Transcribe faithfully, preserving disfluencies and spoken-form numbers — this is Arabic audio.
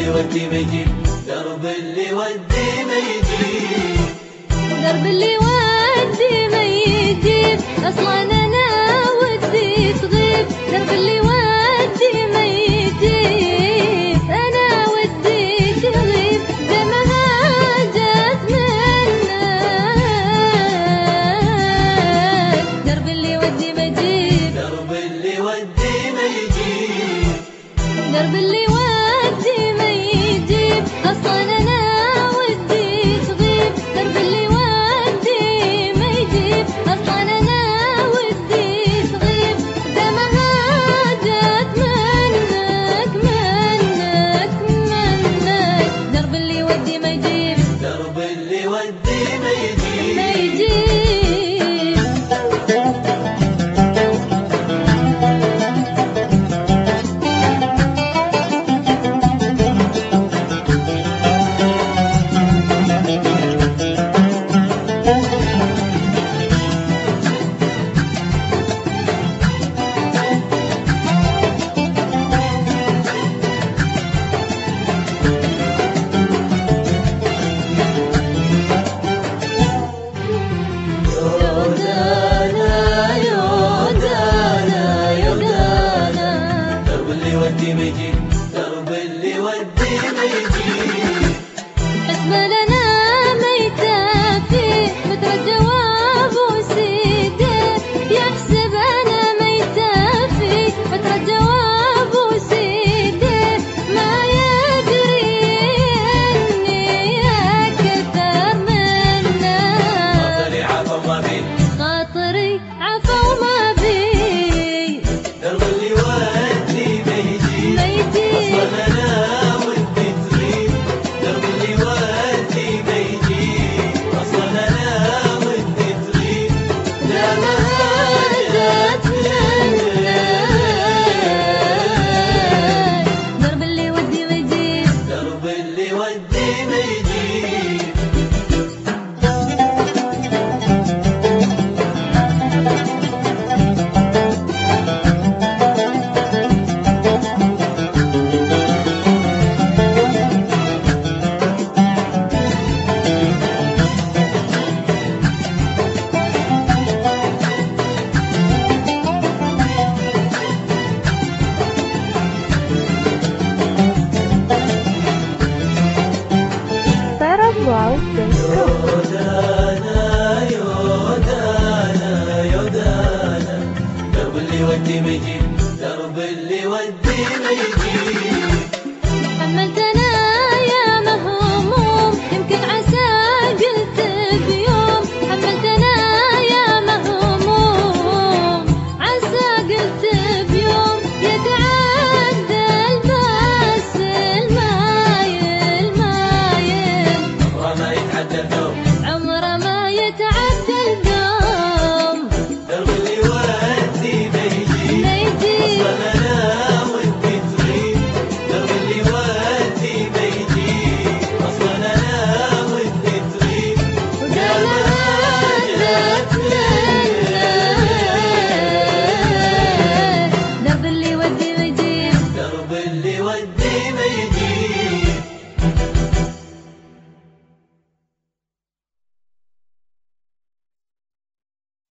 يودي ما يجيب، درب اللي يودي ما يجيب، درب اللي يودي ما يجيب. اصلا انا ودي تغيب، درب اللي يودي ما يجيب. انا ودي تغيب زي ما هاجت منك، درب اللي يودي ما يجيب، درب اللي يودي ما يجيب، درب اللي يودي ما يجيب. اصلا